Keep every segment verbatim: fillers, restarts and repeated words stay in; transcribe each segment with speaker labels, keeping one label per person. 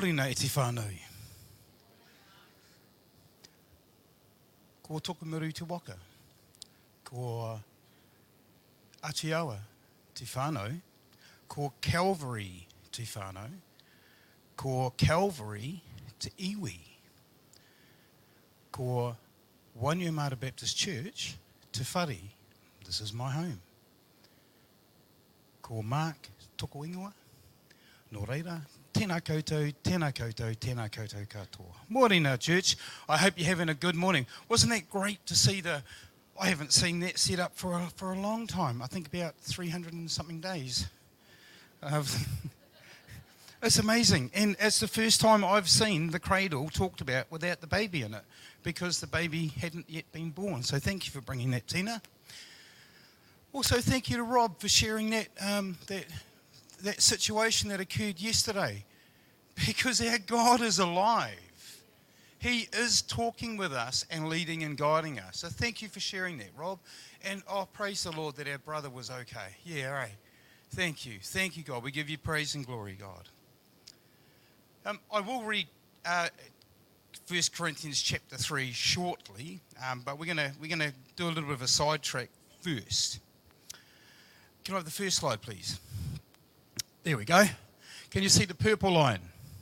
Speaker 1: Morena e te whānau. Ko Tokumaru te waka. Ko Atiawa te whānau. Ko Calvary te whānau. Ko Calvary te iwi. Ko Wainuiomata Baptist Church te whare. This is my home. Ko Mark toko ingoa. Nō reira, tēnā koutou, tēnā koutou, tēnā koutou katoa. Morena, church. I hope you're having a good morning. Wasn't that great to see the... I haven't seen that set up for a, for a long time. I think about three hundred and something days. Uh, it's amazing. And it's the first time I've seen the cradle talked about without the baby in it, because the baby hadn't yet been born. So thank you for bringing that, Tina. Also, thank you to Rob for sharing that um, that that situation that occurred yesterday, because our God is alive. He is talking with us and leading and guiding us. So thank you for sharing that, Rob. And oh, praise the Lord that our brother was okay. Yeah, all right. Thank you. Thank you, God. We give you praise and glory, God. Um, I will read uh, First Corinthians chapter three shortly, um, but we're gonna we're gonna do a little bit of a sidetrack first. Can I have the first slide, please? There we go. Can you see the purple line?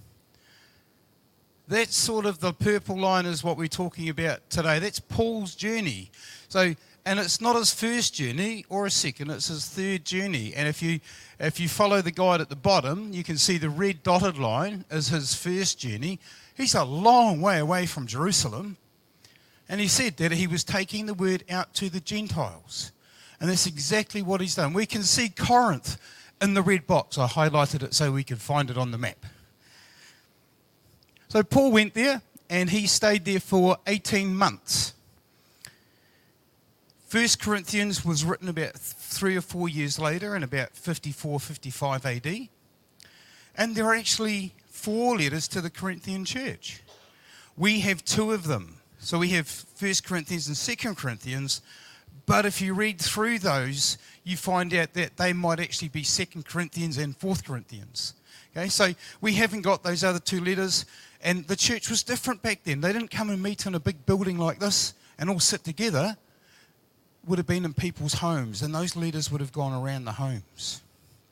Speaker 1: That's sort of the purple line is what we're talking about today. That's Paul's journey. So, and it's not his first journey or a second, it's his third journey. And if you if you follow the guide at the bottom, you can see the red dotted line is his first journey. He's a long way away from Jerusalem. And he said that he was taking the word out to the Gentiles. And that's exactly what he's done. We can see Corinth in the red box. I highlighted it so we could find it on the map. So Paul went there and he stayed there for eighteen months. First Corinthians was written about three or four years later in about fifty-four, fifty-five A D. And there are actually four letters to the Corinthian church. We have two of them. So we have First Corinthians and Second Corinthians. But if you read through those, you find out that they might actually be Second Corinthians and Fourth Corinthians. Okay, so we haven't got those other two letters. And the church was different back then. They didn't come and meet in a big building like this and all sit together. Would have been in people's homes, and those leaders would have gone around the homes.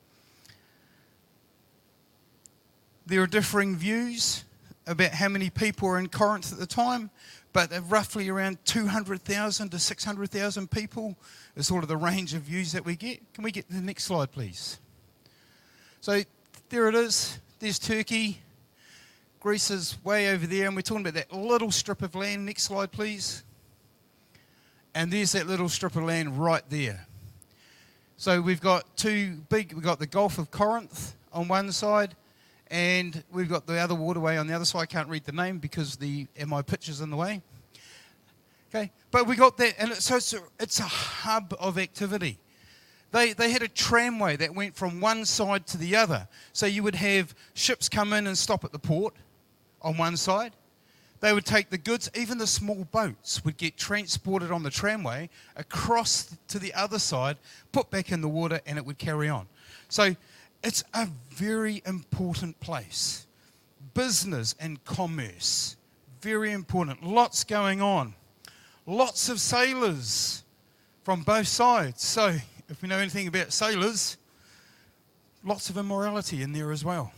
Speaker 1: There are differing views about how many people were in Corinth at the time, but roughly around two hundred thousand to six hundred thousand people is sort of the range of views that we get. Can we get to the next slide, please? So there it is. There's Turkey. Greece is way over there, and we're talking about that little strip of land. Next slide, please. And there's that little strip of land right there. So we've got two big, we've got the Gulf of Corinth on one side, and we've got the other waterway on the other side. I can't read the name because the my picture's in the way. Okay, but we got that, and it, so it's a, it's a hub of activity. They they had a tramway that went from one side to the other. So you would have ships come in and stop at the port on one side. They would take the goods, even the small boats would get transported on the tramway across to the other side, put back in the water, and it would carry on. So it's a very important place. Business and commerce, very important. Lots going on. Lots of sailors from both sides. So if we know anything about sailors, lots of immorality in there as well.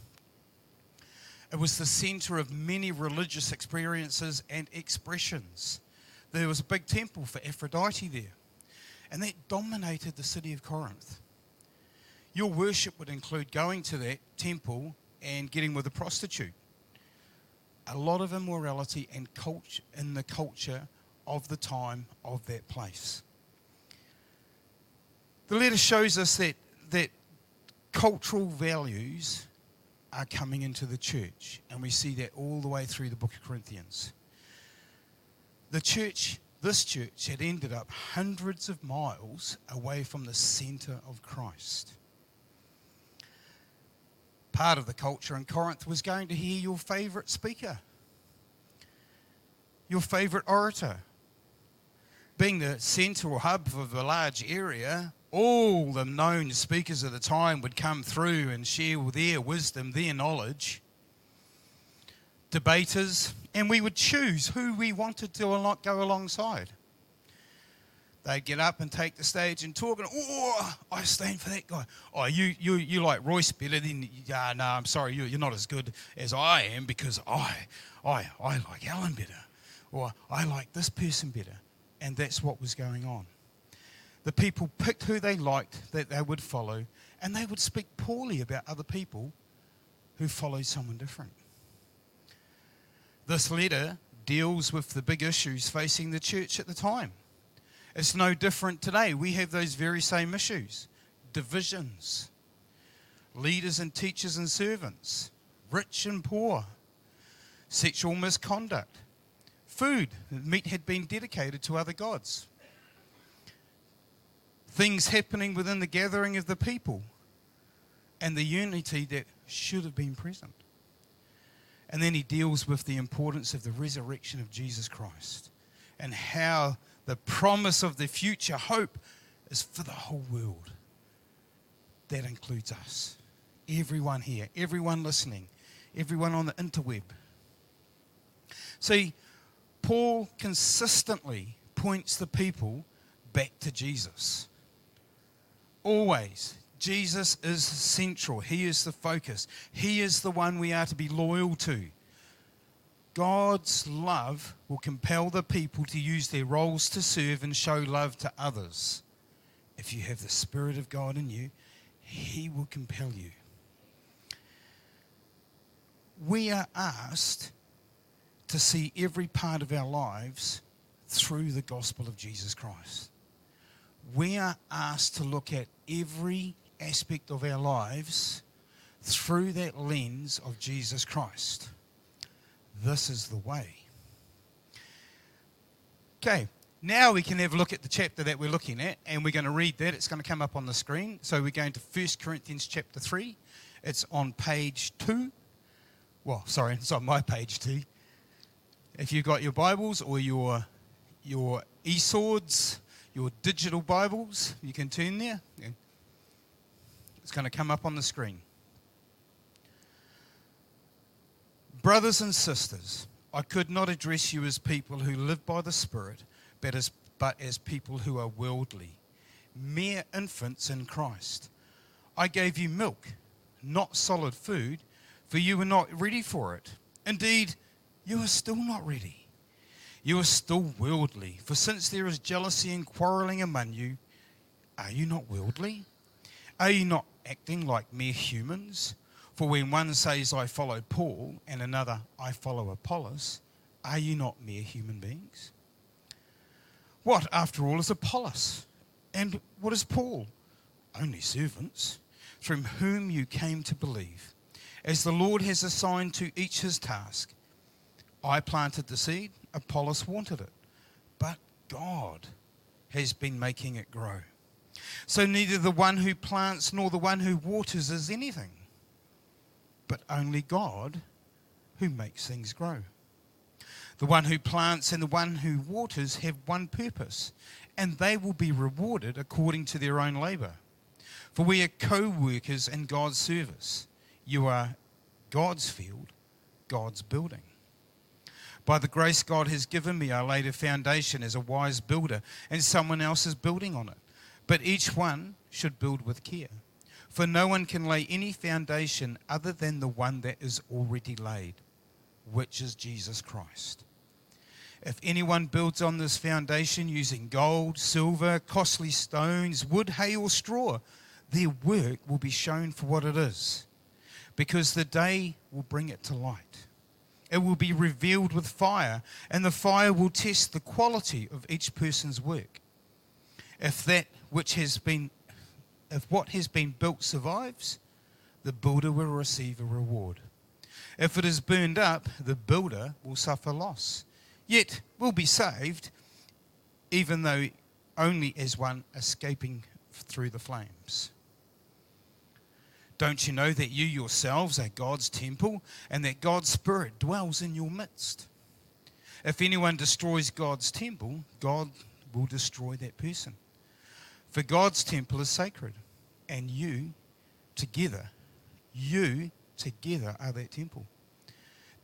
Speaker 1: It was the centre of many religious experiences and expressions. There was a big temple for Aphrodite there, and that dominated the city of Corinth. Your worship would include going to that temple and getting with a prostitute. A lot of immorality and culture in the culture of the time of that place. The letter shows us that, that cultural values are coming into the church, and we see that all the way through the book of Corinthians. The church, this church, had ended up hundreds of miles away from the centre of Christ. Part of the culture in Corinth was going to hear your favourite speaker, your favourite orator. Being the centre or hub of a large area, all the known speakers of the time would come through and share their wisdom, their knowledge. debaters, and we would choose who we wanted to al- go alongside. They'd get up and take the stage and talk, and oh, I stand for that guy. Oh, you you you like Royce better than? Yeah, no, I'm sorry, you, you're not as good as I am because I I I like Alan better, or I like this person better, and that's what was going on. The people picked who they liked that they would follow, and they would speak poorly about other people who followed someone different. This letter deals with the big issues facing the church at the time. It's no different today. We have those very same issues. Divisions, leaders and teachers and servants, rich and poor, sexual misconduct, food, meat had been dedicated to other gods, things happening within the gathering of the people, and the unity that should have been present. And then he deals with the importance of the resurrection of Jesus Christ and how the promise of the future hope is for the whole world. That includes us. Everyone here, everyone listening, everyone on the interweb. See, Paul consistently points the people back to Jesus. Always. Jesus is central. He is the focus. He is the one we are to be loyal to. God's love will compel the people to use their roles to serve and show love to others. If you have the Spirit of God in you, He will compel you. We are asked to see every part of our lives through the gospel of Jesus Christ. We are asked to look at every aspect of our lives through that lens of Jesus Christ. This is the way. Okay, now we can have a look at the chapter that we're looking at, and we're going to read that. It's going to come up on the screen. So we're going to First Corinthians chapter three. It's on page two. Well, sorry, it's on my page two. If you've got your Bibles or your your e-swords, your digital Bibles, you can turn there. It's going to come up on the screen. Brothers and sisters, I could not address you as people who live by the Spirit, but as, but as people who are worldly, mere infants in Christ. I gave you milk, not solid food, for you were not ready for it. Indeed, you are still not ready. You are still worldly, for since there is jealousy and quarreling among you, are you not worldly? Are you not acting like mere humans? For when one says, I follow Paul, and another, I follow Apollos, are you not mere human beings? What, after all, is Apollos? And what is Paul? Only servants, from whom you came to believe, as the Lord has assigned to each his task. I planted the seed, Apollos wanted it, but God has been making it grow. So neither the one who plants nor the one who waters is anything, but only God who makes things grow. The one who plants and the one who waters have one purpose, and they will be rewarded according to their own labour. For we are co-workers in God's service. You are God's field, God's building. By the grace God has given me, I laid a foundation as a wise builder, and someone else is building on it. But each one should build with care. For no one can lay any foundation other than the one that is already laid, which is Jesus Christ. If anyone builds on this foundation using gold, silver, costly stones, wood, hay, or straw, their work will be shown for what it is, because the day will bring it to light. It will be revealed with fire, and the fire will test the quality of each person's work. If that which has been If what has been built survives, the builder will receive a reward. If it is burned up, the builder will suffer loss, yet will be saved, even though only as one escaping through the flames. Don't you know that you yourselves are God's temple and that God's Spirit dwells in your midst? If anyone destroys God's temple, God will destroy that person. For God's temple is sacred, and you together, you together are that temple.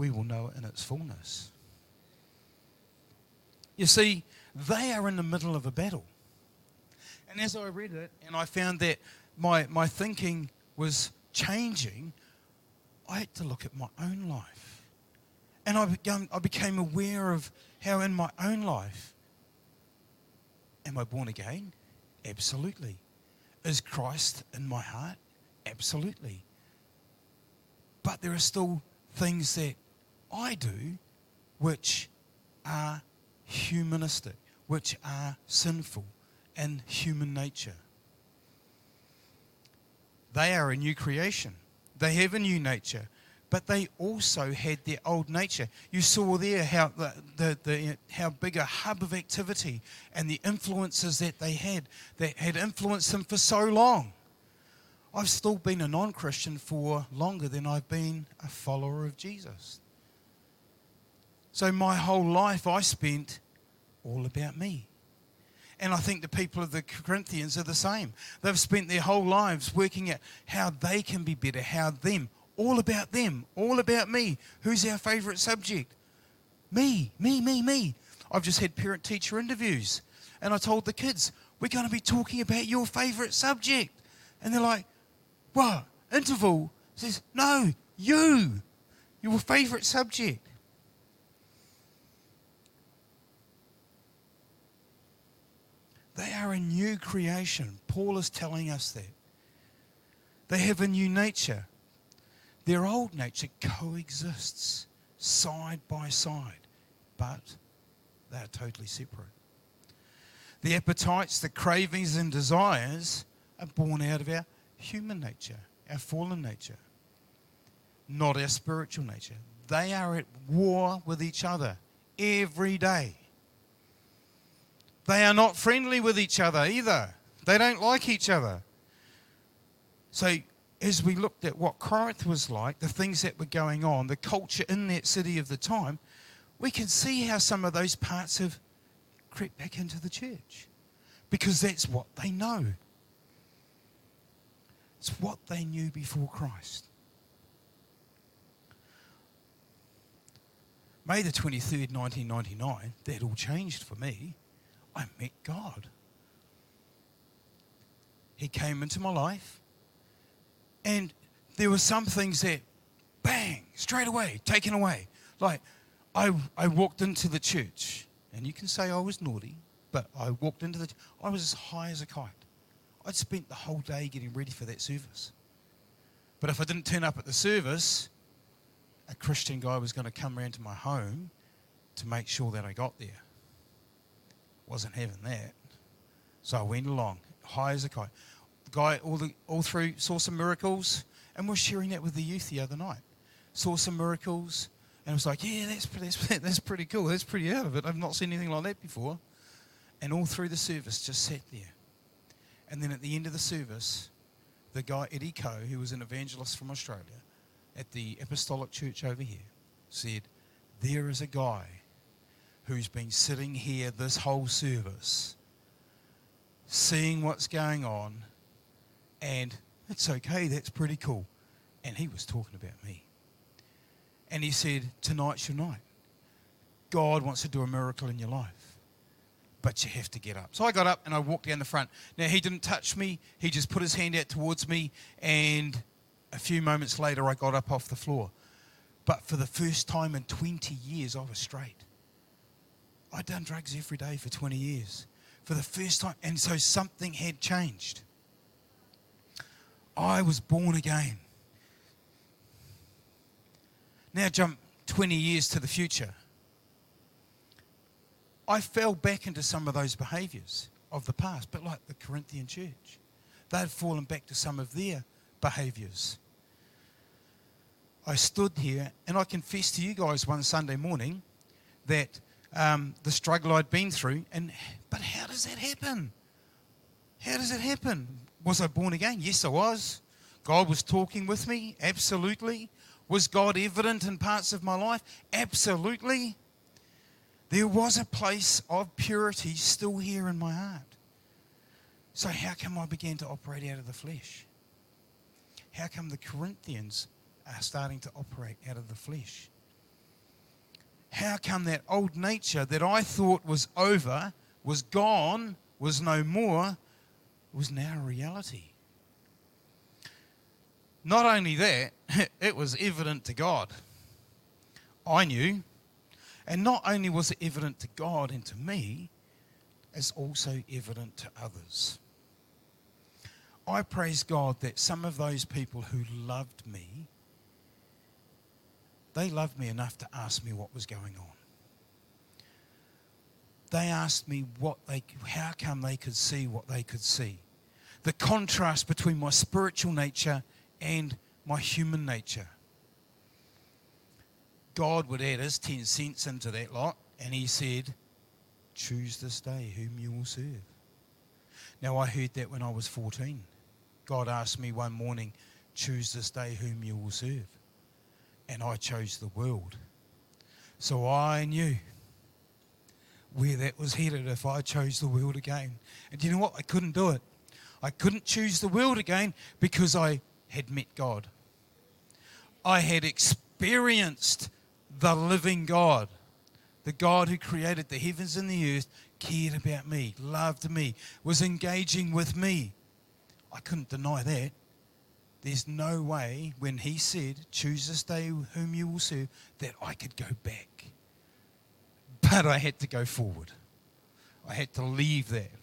Speaker 1: we will know it in its fullness. You see, they are in the middle of a battle. And as I read it, and I found that my, my thinking was changing, I had to look at my own life. And I became, I became aware of how in my own life, am I born again? Absolutely. Is Christ in my heart? Absolutely. But there are still things that I do which are humanistic, which are sinful in human nature. They are a new creation. They have a new nature, but they also had their old nature. You saw there how the, the, the how big a hub of activity and the influences that they had that had influenced them for so long. I've still been a non-Christian for longer than I've been a follower of Jesus. So my whole life I spent all about me. And I think the people of the Corinthians are the same. They've spent their whole lives working out how they can be better, how them, all about them, all about me. Who's our favourite subject? Me, me, me, me. I've just had parent-teacher interviews, and I told the kids, we're going to be talking about your favourite subject. And they're like, what? Interval? Says, no, you, your favourite subject. They are a new creation. Paul is telling us that. They have a new nature. Their old nature coexists side by side, but they are totally separate. The appetites, the cravings and desires are born out of our human nature, our fallen nature, not our spiritual nature. They are at war with each other every day. They are not friendly with each other either. They don't like each other. So as we looked at what Corinth was like, the things that were going on, the culture in that city of the time, we can see how some of those parts have crept back into the church. Because that's what they know. It's what they knew before Christ. May the twenty-third, nineteen ninety-nine, that all changed for me. I met God. He came into my life, and there were some things that, bang, straight away, taken away. Like, I I walked into the church, and you can say I was naughty, but I walked into the, I was as high as a kite. I'd spent the whole day getting ready for that service. But if I didn't turn up at the service, a Christian guy was going to come around to my home to make sure that I got there. Wasn't having that. So I went along, high as a kite. The guy all, the, all through saw some miracles, and we're sharing that with the youth the other night. Saw some miracles, and I was like, yeah, that's, that's, that's pretty cool. That's pretty out of it. I've not seen anything like that before. And all through the service, just sat there. And then at the end of the service, the guy, Eddie Coe, who was an evangelist from Australia, at the Apostolic Church over here, said, there is a guy who's been sitting here this whole service, seeing what's going on, and it's okay, that's pretty cool. And he was talking about me. And he said, tonight's your night. God wants to do a miracle in your life, but you have to get up. So I got up and I walked down the front. Now, he didn't touch me. He just put his hand out towards me, and a few moments later, I got up off the floor. But for the first time in twenty years, I was straight. I'd done drugs every day for twenty years. For the first time, and so something had changed. I was born again. Now jump twenty years to the future. I fell back into some of those behaviours of the past, but like the Corinthian church. They'd fallen back to some of their behaviours. I stood here and I confessed to you guys one Sunday morning that um, the struggle I'd been through, and but how does that happen? How does it happen? Was I born again? Yes, I was. God was talking with me? Absolutely. Was God evident in parts of my life? Absolutely. There was a place of purity still here in my heart. So how come I began to operate out of the flesh? How come the Corinthians are starting to operate out of the flesh? how come that old nature that I thought was over, was gone, was no more, was now a reality? Not only that, it was evident to God. I knew. And not only was it evident to God and to me, it's also evident to others. I praise God that some of those people who loved me, they loved me enough to ask me what was going on. They asked me what they, how come they could see what they could see. The contrast between my spiritual nature and my human nature. God would add his ten cents into that lot, and he said, choose this day whom you will serve. Now, I heard that when I was fourteen. God asked me one morning, choose this day whom you will serve. And I chose the world. So I knew where that was headed if I chose the world again. And you know what? I couldn't do it. I couldn't choose the world again because I had met God. I had experienced the living God. The God who created the heavens and the earth cared about me, loved me, was engaging with me. I couldn't deny that. There's no way when he said, choose this day whom you will serve, that I could go back. But I had to go forward. I had to leave that.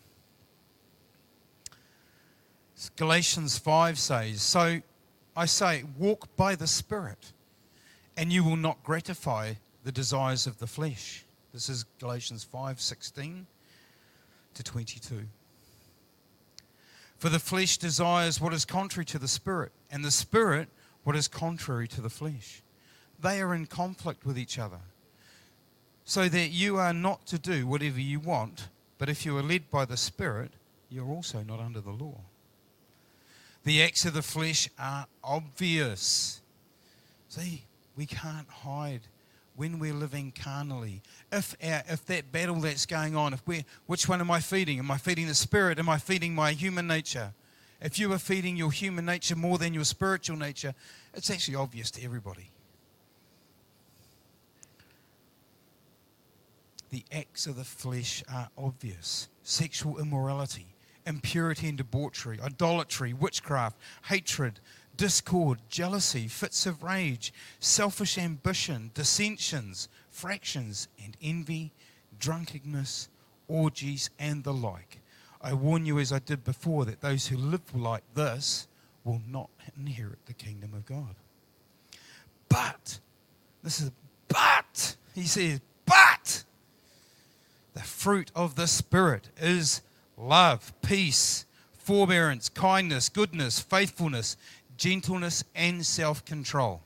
Speaker 1: Galatians five says, so I say, walk by the Spirit, and you will not gratify the desires of the flesh. This is Galatians five sixteen to twenty-two. For the flesh desires what is contrary to the Spirit, and the Spirit what is contrary to the flesh. They are in conflict with each other, so that you are not to do whatever you want, but if you are led by the Spirit, you are also not under the law. The acts of the flesh are obvious. See, we can't hide when we're living carnally. If our, if that battle that's going on, if we're, which one am I feeding? Am I feeding the Spirit? Am I feeding my human nature? If you are feeding your human nature more than your spiritual nature, it's actually obvious to everybody. The acts of the flesh are obvious. Sexual immorality, impurity and debauchery, idolatry, witchcraft, hatred, discord, jealousy, fits of rage, selfish ambition, dissensions, fractions, and envy, drunkenness, orgies, and the like. I warn you, as I did before, that those who live like this will not inherit the kingdom of God. But, this is, but, he says, but, the fruit of the Spirit is love, peace, forbearance, kindness, goodness, faithfulness, gentleness, and self-control.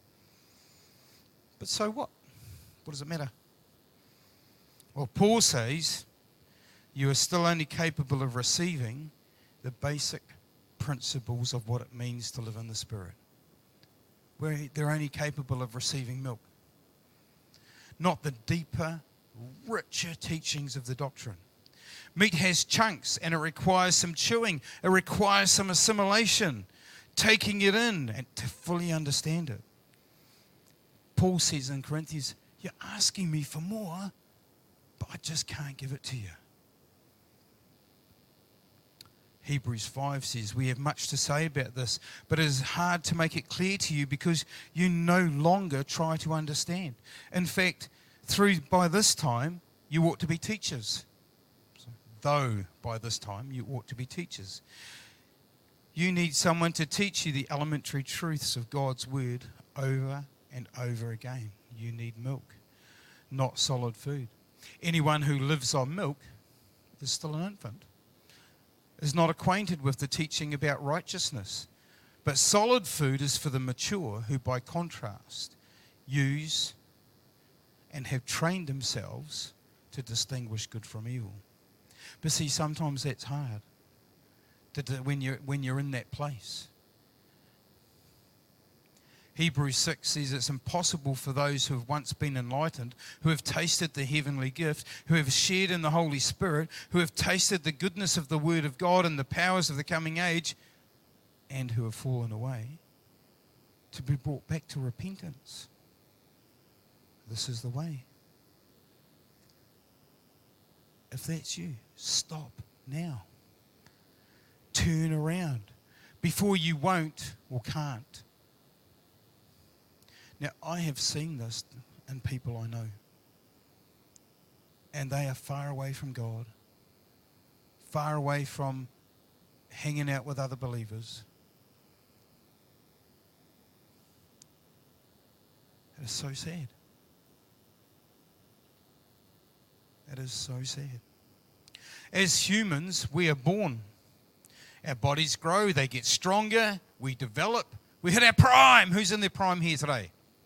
Speaker 1: But so what? What does it matter? Well, Paul says you are still only capable of receiving the basic principles of what it means to live in the Spirit. Where they're only capable of receiving milk, not the deeper, richer teachings of the doctrine. Meat has chunks and it requires some chewing. It requires some assimilation, taking it in and to fully understand it. Paul says in Corinthians, you're asking me for more, but I just can't give it to you. Hebrews five says, we have much to say about this, but it is hard to make it clear to you because you no longer try to understand. In fact, through by this time, you ought to be teachers. So, though by this time, you ought to be teachers. You need someone to teach you the elementary truths of God's word over and over again. You need milk, not solid food. Anyone who lives on milk is still an infant, is not acquainted with the teaching about righteousness. But solid food is for the mature who, by contrast, use and have trained themselves to distinguish good from evil. But see, sometimes that's hard to do when you're, when you're in that place. Hebrews six says it's impossible for those who have once been enlightened, who have tasted the heavenly gift, who have shared in the Holy Spirit, who have tasted the goodness of the Word of God and the powers of the coming age, and who have fallen away, to be brought back to repentance. This is the way. if that's you, stop now. Turn around before you won't or can't. Now, I have seen this in people I know. And they are far away from God, far away from hanging out with other believers. It is so sad. It is so sad. As humans, we are born. Our bodies grow, they get stronger, we develop, we hit our prime. Who's in their prime here today?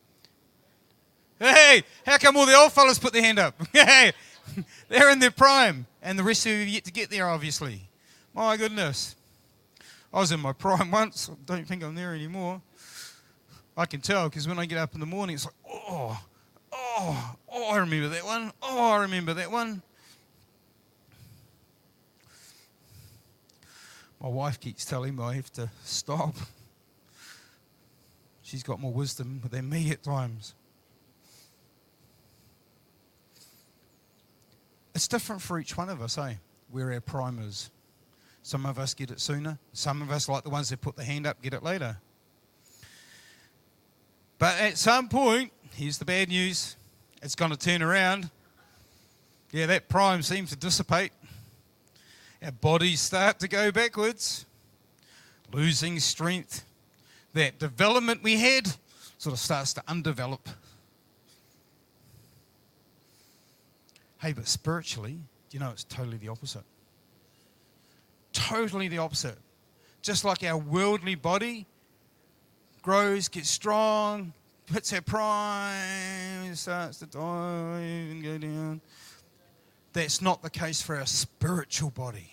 Speaker 1: Hey, how come all the old fellas put their hand up? Hey, they're in their prime, and the rest of you have yet to get there, obviously. My goodness. I was in my prime once. I don't think I'm there anymore. I can tell, because when I get up in the morning, it's like, oh, oh, oh, I remember that one. Oh, I remember that one. My wife keeps telling me I have to stop. She's got more wisdom than me at times. It's different for each one of us, eh? Where our prime is. Some of us get it sooner. Some of us, like the ones that put the hand up, get it later. But at some point, here's the bad news, it's going to turn around. Yeah, that prime seems to dissipate. Our bodies start to go backwards, losing strength. That development we had sort of starts to undevelop. Hey, but spiritually, you know, it's totally the opposite. Totally the opposite. Just like our worldly body grows, gets strong, hits our prime, starts to die and go down. That's not the case for our spiritual body.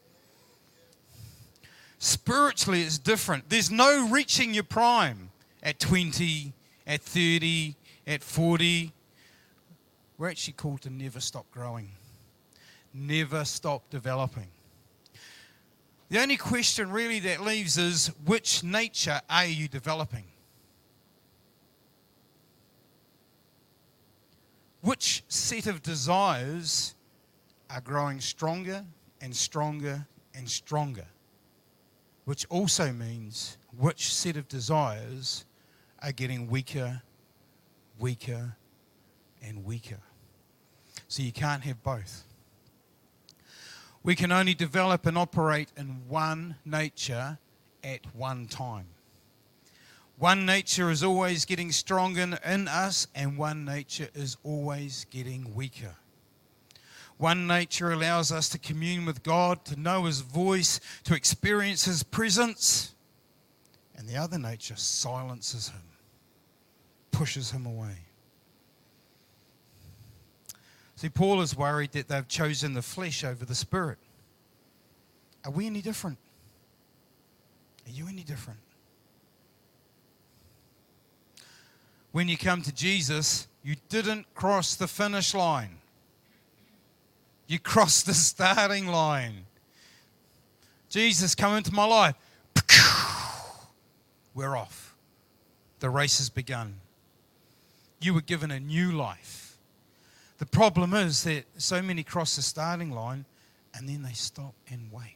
Speaker 1: Spiritually, it's different. There's no reaching your prime at twenty, at thirty, at forty. We're actually called to never stop growing, never stop developing. The only question really that leaves is, which nature are you developing? Which set of desires are growing stronger and stronger and stronger? Which also means which set of desires are getting weaker, weaker, and weaker. So you can't have both. We can only develop and operate in one nature at one time. One nature is always getting stronger in us, and one nature is always getting weaker. One nature allows us to commune with God, to know His voice, to experience His presence. And the other nature silences Him, pushes Him away. See, Paul is worried that they've chosen the flesh over the spirit. Are we any different? Are you any different? When you come to Jesus, you didn't cross the finish line. You crossed the starting line. Jesus, come into my life. We're off. The race has begun. You were given a new life. The problem is that so many cross the starting line and then they stop and wait.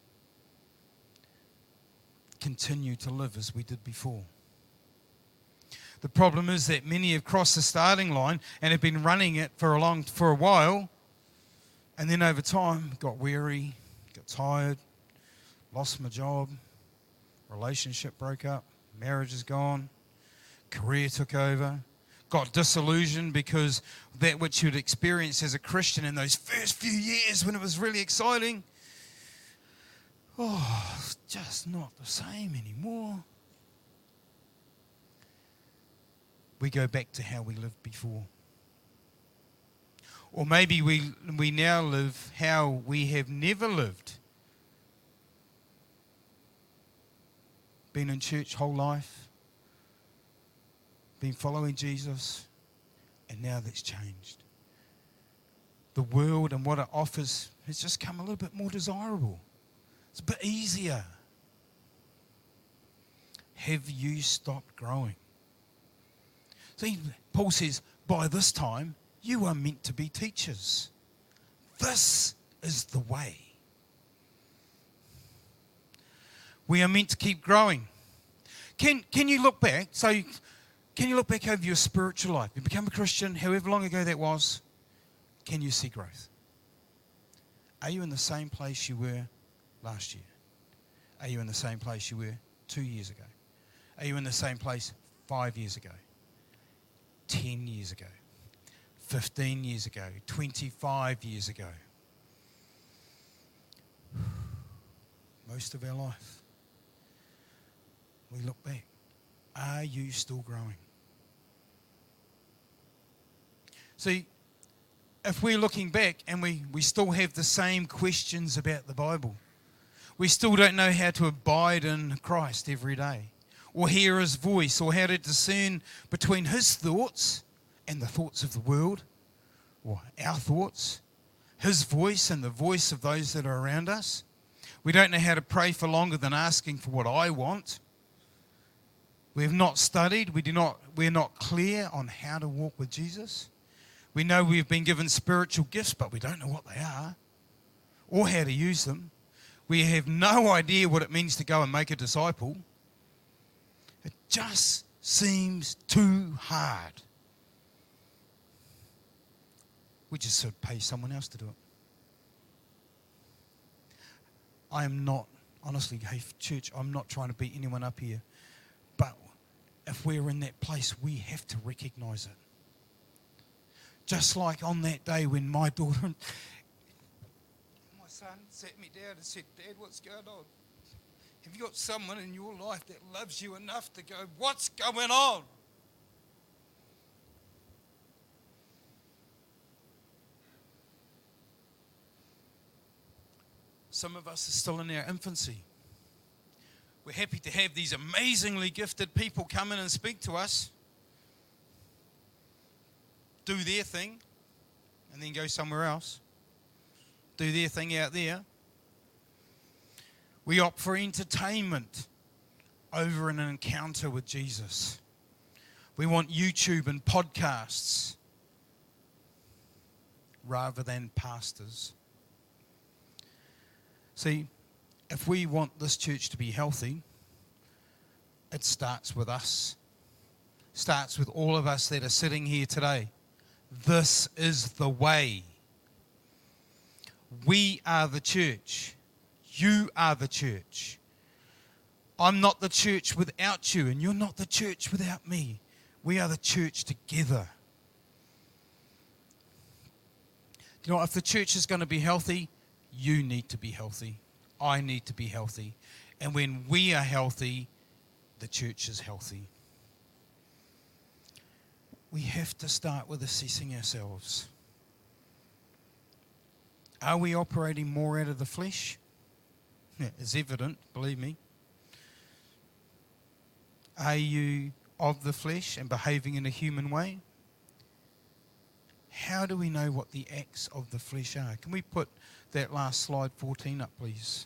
Speaker 1: Continue to live as we did before. The problem is that many have crossed the starting line and have been running it for a long, for a while, and then over time got weary, got tired, lost my job, relationship broke up, marriage is gone, career took over, got disillusioned because that which you'd experienced as a Christian in those first few years when it was really exciting, oh, it's just not the same anymore. We go back to how we lived before. Or maybe we we now live how we have never lived. Been in church whole life, been following Jesus, and now that's changed. The world and what it offers has just come a little bit more desirable. It's a bit easier. Have you stopped growing? See, Paul says, by this time, you are meant to be teachers. This is the way. We are meant to keep growing. Can, can you look back? So, can you look back over your spiritual life? You become a Christian, however long ago that was. Can you see growth? Are you in the same place you were last year? Are you in the same place you were two years ago? Are you in the same place five years ago? Ten years ago? Fifteen years ago? Twenty-five years ago? Most of our life, we look back. Are you still growing? See, if we're looking back and we, we still have the same questions about the Bible, we still don't know how to abide in Christ every day, or hear his voice, or how to discern between his thoughts and the thoughts of the world, or our thoughts, his voice and the voice of those that are around us. We don't know how to pray for longer than asking for what I want. We have not studied. We do not, we're not clear on how to walk with Jesus. We know we've been given spiritual gifts, but we don't know what they are or how to use them. We have no idea what it means to go and make a disciple. It just seems too hard. We just sort of pay someone else to do it. I am not, honestly, hey, church, I'm not trying to beat anyone up here. But if we're in that place, we have to recognise it. Just like on that day when my daughter, my son sat me down and said, Dad, what's going on? Have you got someone in your life that loves you enough to go, what's going on? Some of us are still in our infancy. We're happy to have these amazingly gifted people come in and speak to us, do their thing, and then go somewhere else, do their thing out there. We opt for entertainment over an encounter with Jesus. We want YouTube and podcasts rather than pastors. See, if we want this church to be healthy, it starts with us. Starts with all of us that are sitting here today. This is the way. We are the church. You are the church. I'm not the church without you, and you're not the church without me. We are the church together. You know, if the church is going to be healthy, you need to be healthy. I need to be healthy. And when we are healthy, the church is healthy. We have to start with assessing ourselves. Are we operating more out of the flesh? Yeah, it's evident, believe me. Are you of the flesh and behaving in a human way? How do we know what the acts of the flesh are? Can we put that last slide fourteen up, please?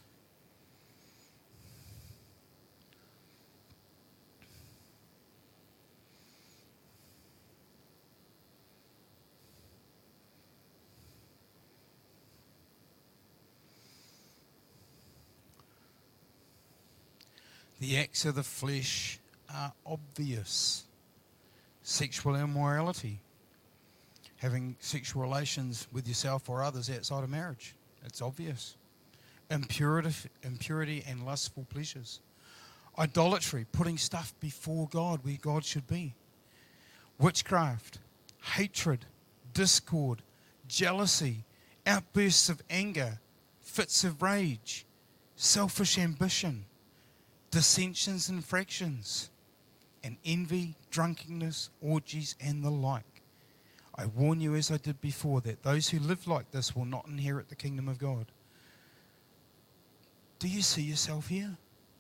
Speaker 1: The acts of the flesh are obvious. Sexual immorality. Having sexual relations with yourself or others outside of marriage. It's obvious. Impurity, impurity and lustful pleasures. Idolatry, putting stuff before God where God should be. Witchcraft, hatred, discord, jealousy, outbursts of anger, fits of rage, selfish ambition, dissensions and fractions, and envy, drunkenness, orgies, and the like. I warn you, as I did before, that those who live like this will not inherit the kingdom of God. Do you see yourself here?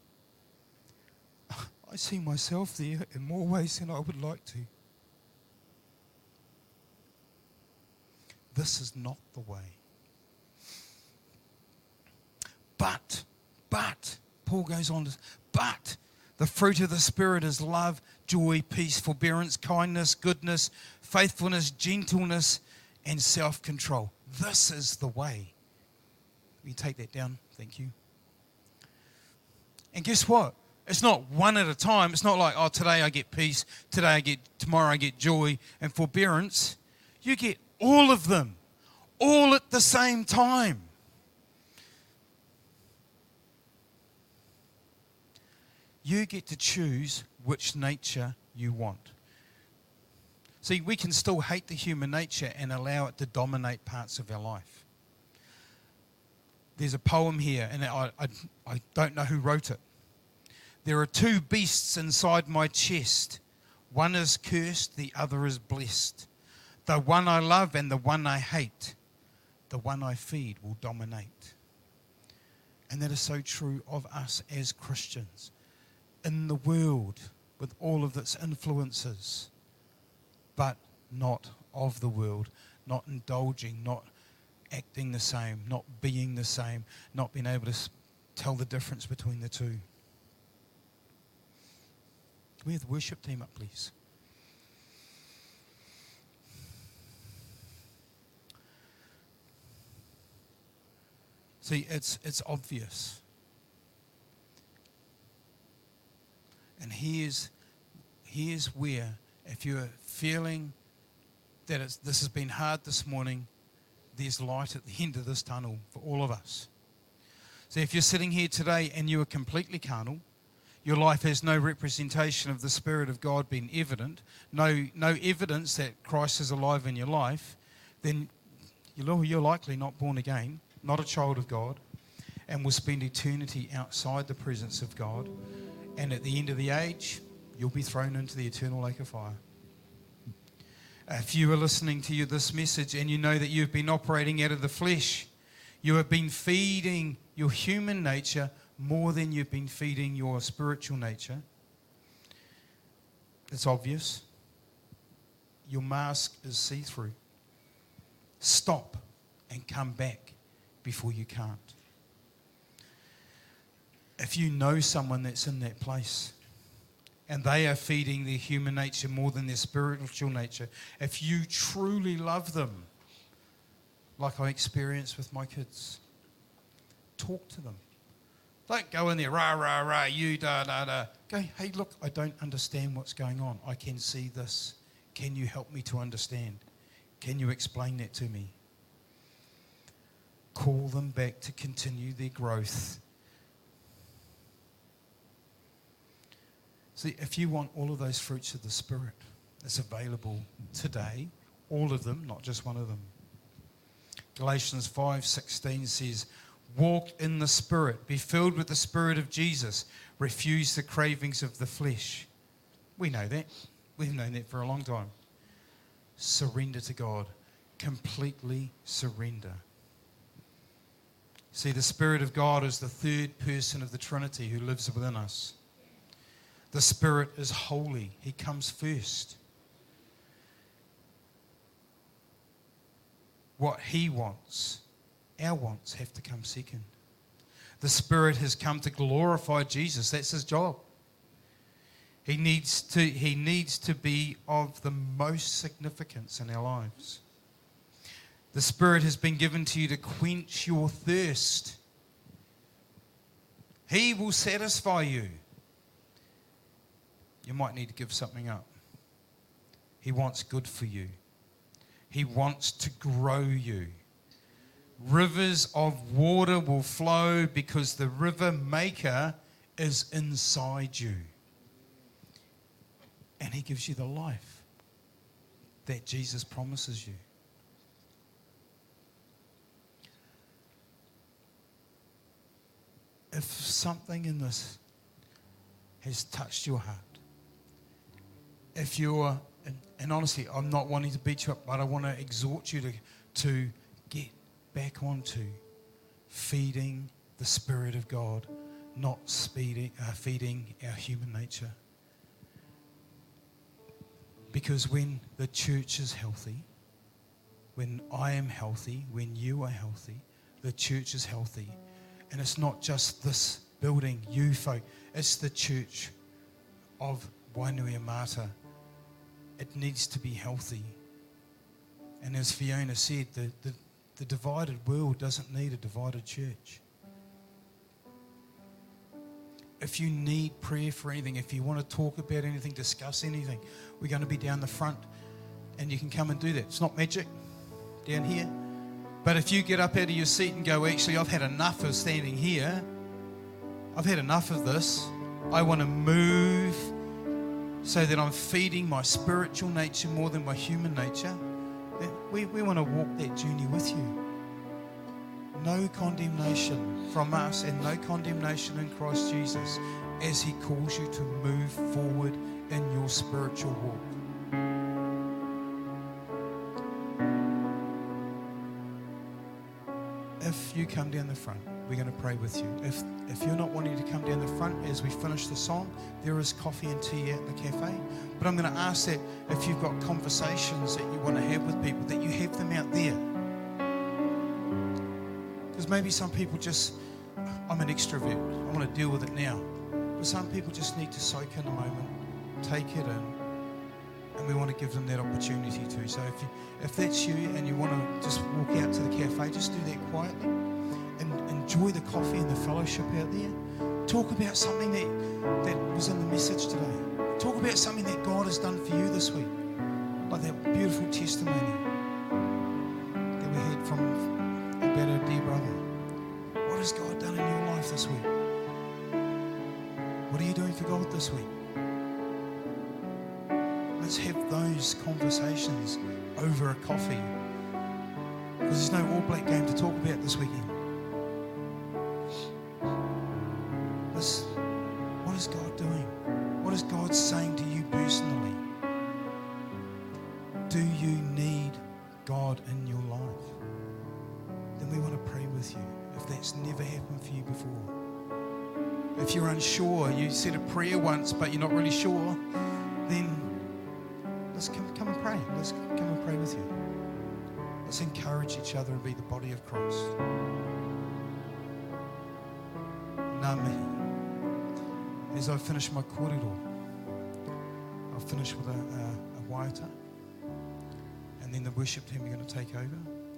Speaker 1: I see myself there in more ways than I would like to. This is not the way. But, but, Paul goes on to, but the fruit of the Spirit is love, joy, peace, forbearance, kindness, goodness, faithfulness, gentleness, and self-control. This is the way. Will you take that down? Thank you. And guess what? It's not one at a time. It's not like, oh, today I get peace, today I get, tomorrow I get joy and forbearance. You get all of them, all at the same time. You get to choose which nature you want. See, we can still hate the human nature and allow it to dominate parts of our life. There's a poem here, and I, I, I don't know who wrote it. There are two beasts inside my chest. One is cursed, the other is blessed. The one I love and the one I hate, the one I feed will dominate. And that is so true of us as Christians. In the world, with all of its influences, but not of the world, not indulging, not acting the same, not being the same, not being able to tell the difference between the two. Can we have the worship team up, please? See, it's it's obvious. And here's, here's where, if you're feeling that it's, this has been hard this morning, there's light at the end of this tunnel for all of us. So if you're sitting here today and you are completely carnal, your life has no representation of the Spirit of God being evident, no, no evidence that Christ is alive in your life, then you're, you're likely not born again, not a child of God, and will spend eternity outside the presence of God. And at the end of the age, you'll be thrown into the eternal lake of fire. If you are listening to you this message and you know that you've been operating out of the flesh, you have been feeding your human nature more than you've been feeding your spiritual nature. It's obvious. Your mask is see-through. Stop and come back before you can't. If you know someone that's in that place and they are feeding their human nature more than their spiritual nature, if you truly love them, like I experienced with my kids, talk to them. Don't go in there, rah, rah, rah, you, da, da, da. Go, hey, look, I don't understand what's going on. I can see this. Can you help me to understand? Can you explain that to me? Call them back to continue their growth. See, if you want all of those fruits of the Spirit, it's available today, all of them, not just one of them. Galatians five sixteen says, walk in the Spirit, be filled with the Spirit of Jesus, refuse the cravings of the flesh. We know that. We've known that for a long time. Surrender to God. Completely surrender. See, the Spirit of God is the third person of the Trinity who lives within us. The Spirit is holy. He comes first. What He wants, our wants have to come second. The Spirit has come to glorify Jesus. That's His job. He needs to, he needs to be of the most significance in our lives. The Spirit has been given to you to quench your thirst. He will satisfy you. You might need to give something up. He wants good for you. He wants to grow you. Rivers of water will flow because the river maker is inside you. And He gives you the life that Jesus promises you. If something in this has touched your heart, if you're, and, and honestly, I'm not wanting to beat you up, but I want to exhort you to, to get back onto feeding the Spirit of God, not speeding, uh, feeding our human nature. Because when the church is healthy, when I am healthy, when you are healthy, the church is healthy. And it's not just this building, you folk, it's the church of Wainuiomata. It needs to be healthy. And And as Fiona said, the, the, the divided world doesn't need a divided church. If you need prayer for anything, if you want to talk about anything, discuss anything, we're going to be down the front and you can come and do that. It's not magic down here. But if you get up out of your seat and go, actually, I've had enough of standing here. I've had enough of this. I want to move so that I'm feeding my spiritual nature more than my human nature. We, we want to walk that journey with you. No condemnation from us and no condemnation in Christ Jesus as He calls you to move forward in your spiritual walk. If you come down the front, we're going to pray with you. If if you're not wanting to come down the front as we finish the song, there is coffee and tea at the cafe. But I'm going to ask that if you've got conversations that you want to have with people, that you have them out there. Because maybe some people just, I'm an extrovert, I want to deal with it now. But some people just need to soak in a moment, take it in, and we want to give them that opportunity too. So if you, if that's you and you want to just walk out to the cafe, just do that quietly and enjoy the coffee and the fellowship out there. Talk about something that, that was in the message today. Talk about something that God has done for you this week, like that beautiful testimony that we heard from about our dear brother. What has God done in your life this week? What are you doing for God this week? Let's have those conversations over a coffee, because there's no All Black game to talk about this weekend. Let's, what is God doing? What is God saying to you personally? Do you need God in your life? Then we want to pray with you if that's never happened for you before. If you're unsure, you said a prayer once but you're not really sure, then let's come, come and pray. Let's come and pray with you. Let's encourage each other and be the body of Christ. Nā mihi. As I finish my kōrero, I'll finish with a, a, a waiata, and then the worship team are going to take over.